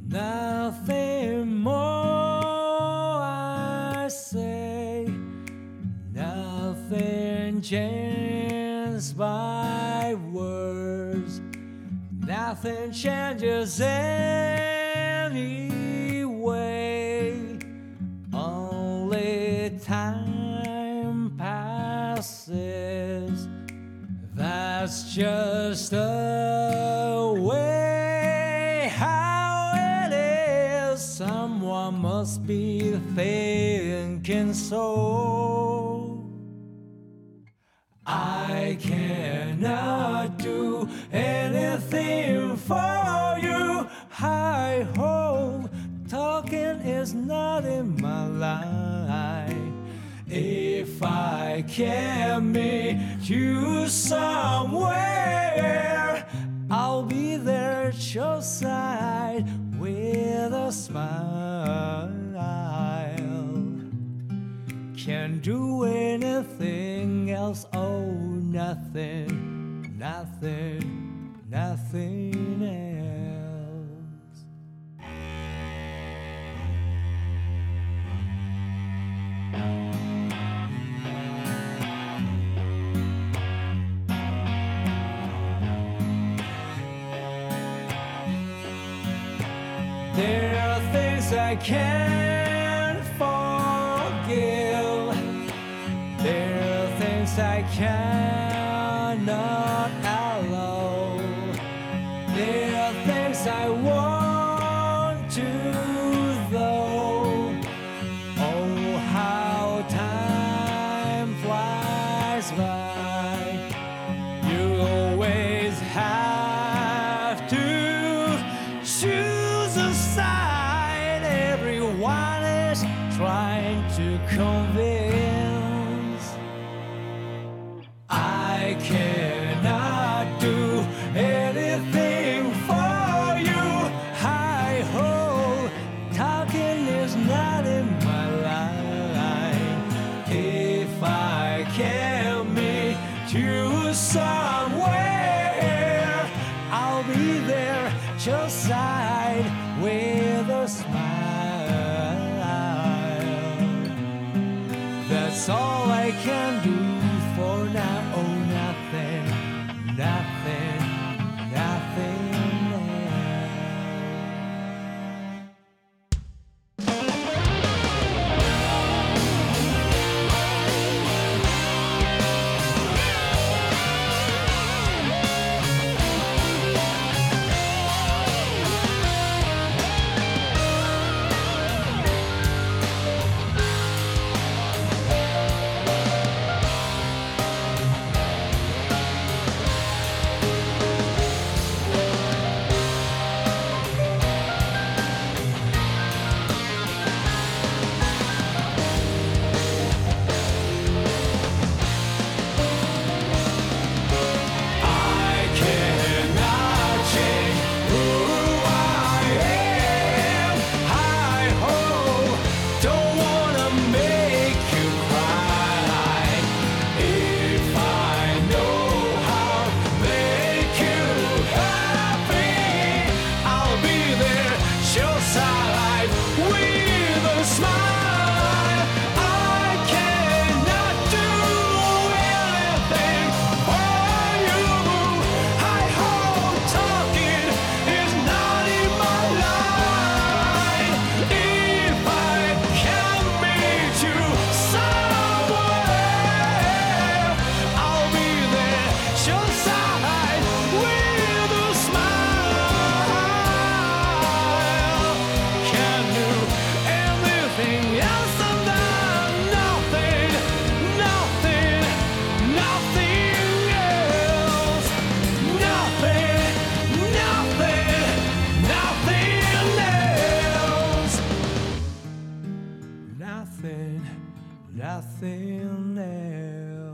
Nothing more I say, nothing changed by words, nothing changes anyway, only time passes. That's just the way how it is. Someone must be thinking so. I cannot do anything for you. I hope talking is not in my line. If I can meet you somewhere, I'll be there at your side with a smile. Can't do anything else, oh, nothing, nothing, nothing else. There are things I can't forgive. There are things I cannot allow. There are things I want to, though. Oh, how time flies by. You always have to choose a side. Everyone is trying to convince. I cannot do anything for you. I hope talking is not in my line. If I can meet you somewhere, I'll be there at your side with a smile. That's all I can do for now. Oh, nothing, nothing, nothing nothing else.